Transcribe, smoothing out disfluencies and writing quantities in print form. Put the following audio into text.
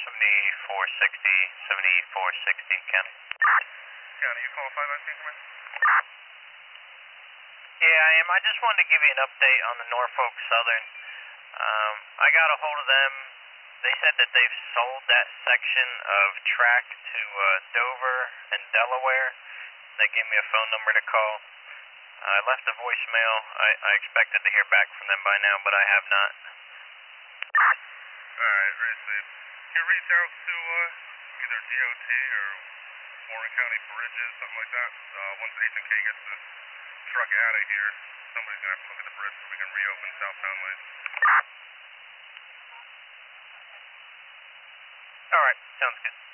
7460, 7460, County. County, you call 519, come in? Yeah, I am. I just wanted to give you an update on the Norfolk Southern. I got a hold of them. They said that they've sold that section of track to Dover and Delaware. They gave me a phone number to call. I left a voicemail. I expected to hear back from them by now, but I have not. Alright, very safe. Can you reach out to either DOT or Warren County Bridges, something like that? Once H&K gets this truck out of here, somebody's going to have to look at the bridge so we can reopen southbound lanes. All right, sounds good.